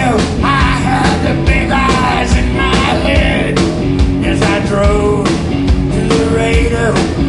radio. I had the big eyes in my head as I drove to the radio.